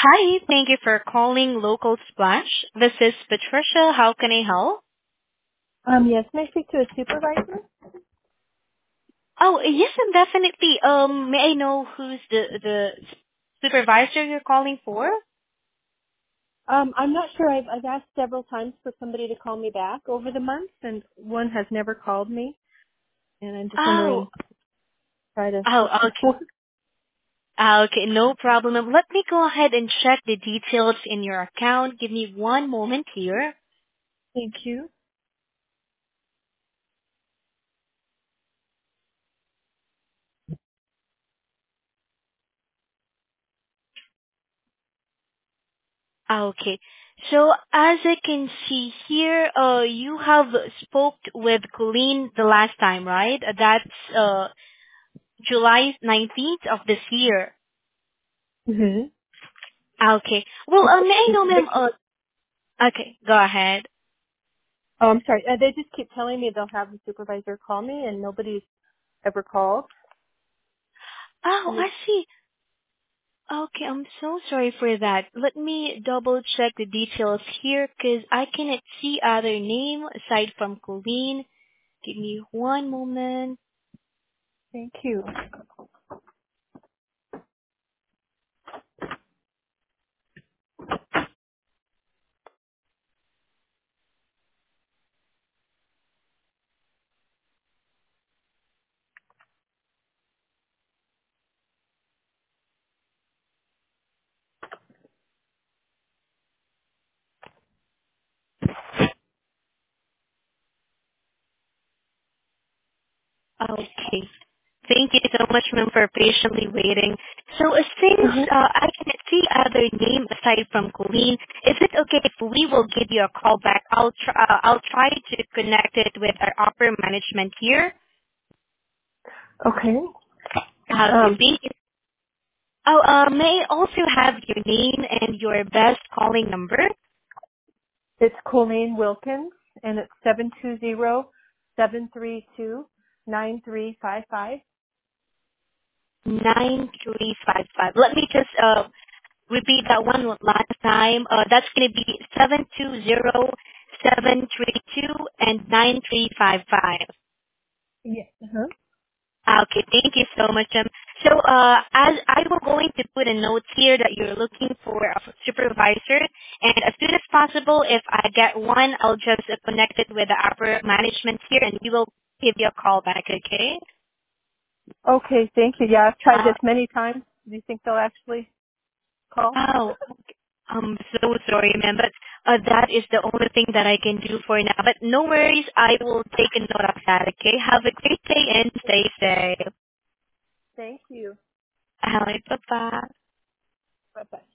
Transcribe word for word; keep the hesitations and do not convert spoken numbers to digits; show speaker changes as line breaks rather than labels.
Hi, thank you for calling Local Splash. This is Patricia. How can I help?
Um, yes, may I speak to a supervisor?
Oh, yes, and definitely. Um, may I know who's the the supervisor you're calling for?
Um, I'm not sure. I've, I've asked several times for somebody to call me back over the months, and one has never called me. And I'm just
Oh,
wondering, try to.
oh, okay. Ah, Okay, no problem. Um, Let me go ahead and check the details in your account. Give me one moment here.
Thank you.
Ah, Okay. So as I can see here, uh, you have spoke with Colleen the last time, right? Uh, That's uh July nineteenth of this year.
Mm-hmm.
Ah, Okay. Well, uh, may I know, ma'am, uh, okay, go ahead.
Oh, I'm sorry. Uh, they just keep telling me they'll have the supervisor call me, and nobody's ever called.
Oh,
And
I
it's,
see. Okay, I'm so sorry for that. Let me double check the details here because I cannot see other name aside from Colleen. Give me one moment.
thank you.
Okay. Thank you so much, ma'am, for patiently waiting. So uh, since
Uh-huh.
uh, I cannot see other name aside from Colleen, is it okay if we will give you a call back? I'll try. Uh, I'll try to connect it with our upper management here.
Okay.
Okay,
Um,
thank you. Oh, uh, may I also have your name and your best calling number?
it's Colleen Wilkins, and it's seven two zero seven three two nine three five five.
nine three five five. Let me just uh repeat that one last time. Uh, that's going to be seven two zero seven three two and nine three five five.
Yes. Uh-huh.
Okay, thank you so much. Um, so, uh, as I will going to put a note here that you're looking for a supervisor, and as soon as possible, if I get one, I'll just uh, connect it with the upper management here, and we will give you a call back. Okay?
Okay, thank you. Yeah, I've tried
Uh,
this many times. Do you think they'll actually call?
oh, I'm so sorry, ma'am, but uh, that is the only thing that I can do for now. But no worries, I will take a note of that. Okay? Have a great day and stay safe.
Thank you.
All right, bye bye.
Bye-bye.